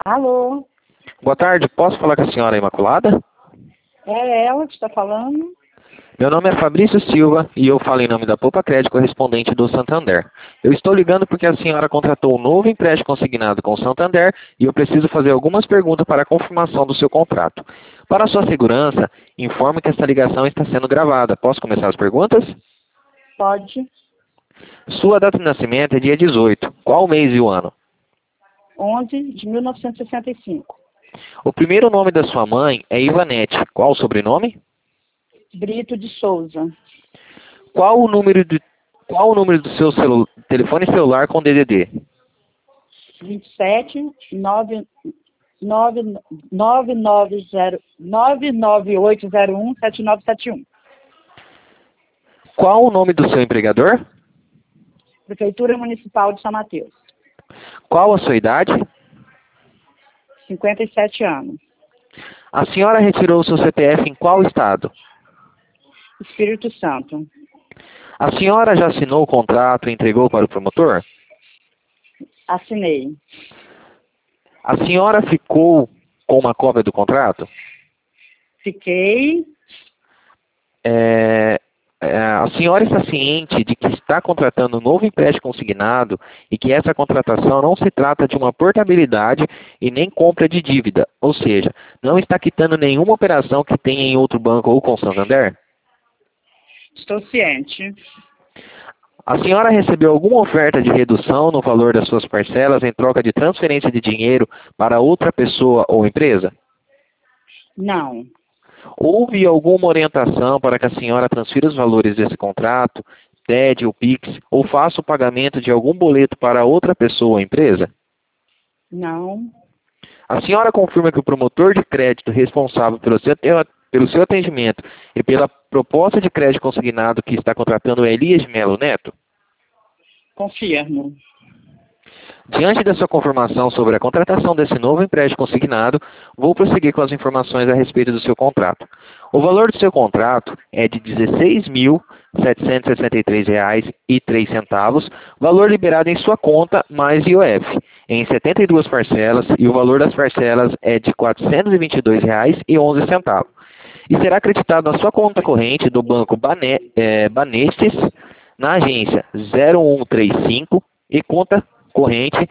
Alô? Boa tarde, posso falar com a senhora Imaculada? É ela que está falando? Meu nome é Fabrício Silva e eu falo em nome da Poupa Crédito correspondente do Santander. Eu estou ligando porque a senhora contratou um novo empréstimo consignado com o Santander e eu preciso fazer algumas perguntas para a confirmação do seu contrato. Para sua segurança, informo que esta ligação está sendo gravada. Posso começar as perguntas? Pode. Sua data de nascimento é dia 18. Qual o mês e o ano? 11 de 1965. O primeiro nome da sua mãe é Ivanete. Qual o sobrenome? Brito de Souza. Qual o número do seu telefone celular com DDD? 27 99801 7971. Qual o nome do seu empregador? Prefeitura Municipal de São Mateus. Qual a sua idade? 57 anos. A senhora retirou o seu CPF em qual estado? Espírito Santo. A senhora já assinou o contrato e entregou para o promotor? Assinei. A senhora ficou com uma cópia do contrato? Fiquei. A senhora está ciente de que está contratando um novo empréstimo consignado e que essa contratação não se trata de uma portabilidade e nem compra de dívida, ou seja, não está quitando nenhuma operação que tenha em outro banco ou com o Santander? Estou ciente. A senhora recebeu alguma oferta de redução no valor das suas parcelas em troca de transferência de dinheiro para outra pessoa ou empresa? Não. Houve alguma orientação para que a senhora transfira os valores desse contrato, TED ou PIX, ou faça o pagamento de algum boleto para outra pessoa ou empresa? Não. A senhora confirma que o promotor de crédito responsável pelo seu atendimento e pela proposta de crédito consignado que está contratando é Elias Melo Neto? Confirmo. Diante da sua confirmação sobre a contratação desse novo empréstimo consignado, vou prosseguir com as informações a respeito do seu contrato. O valor do seu contrato é de R$ 16.763,03, valor liberado em sua conta mais IOF, em 72 parcelas, e o valor das parcelas é de R$ 422,11. E será acreditado na sua conta corrente do Banco Banestes, na agência 0135 e conta corrente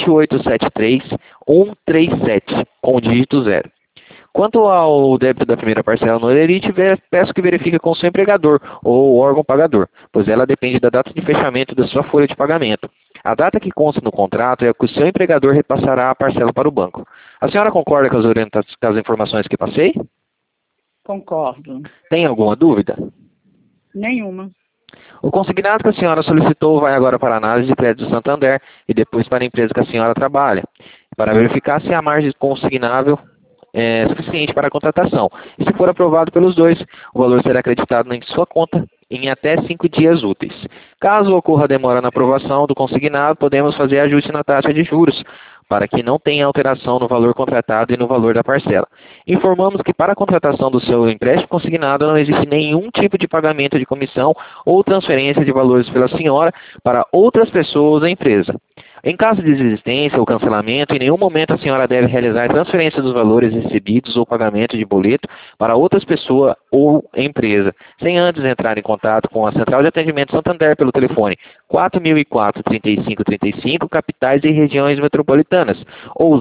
2873137, com o dígito 0. Quanto ao débito da primeira parcela no Elite, peço que verifique com o seu empregador ou órgão pagador, pois ela depende da data de fechamento da sua folha de pagamento. A data que consta no contrato é a que o seu empregador repassará a parcela para o banco. A senhora concorda com as informações que passei? Concordo. Tem alguma dúvida? Nenhuma. O consignado que a senhora solicitou vai agora para a análise de crédito do Santander e depois para a empresa que a senhora trabalha, para verificar se a margem consignável é suficiente para a contratação. E se for aprovado pelos dois, o valor será acreditado em sua conta em até 5 dias úteis. Caso ocorra demora na aprovação do consignado, podemos fazer ajuste na taxa de juros, para que não tenha alteração no valor contratado e no valor da parcela. Informamos que para a contratação do seu empréstimo consignado não existe nenhum tipo de pagamento de comissão ou transferência de valores pela senhora para outras pessoas da empresa. Em caso de desistência ou cancelamento, em nenhum momento a senhora deve realizar transferência dos valores recebidos ou pagamento de boleto para outras pessoas ou empresa, sem antes entrar em contato com a Central de Atendimento Santander pelo telefone 4004-3535, capitais e regiões metropolitanas, ou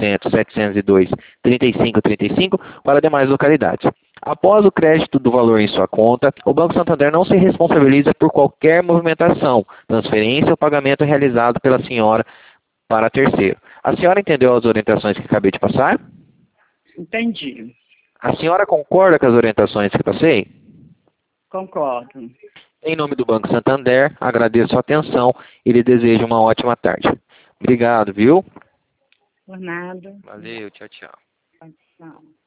0800-702-3535 para demais localidades. Após o crédito do valor em sua conta, o Banco Santander não se responsabiliza por qualquer movimentação, transferência ou pagamento realizado pela senhora para terceiro. A senhora entendeu as orientações que acabei de passar? Entendi. A senhora concorda com as orientações que passei? Concordo. Em nome do Banco Santander, agradeço a atenção e lhe desejo uma ótima tarde. Obrigado, viu? Por nada. Valeu, tchau, tchau. Tchau.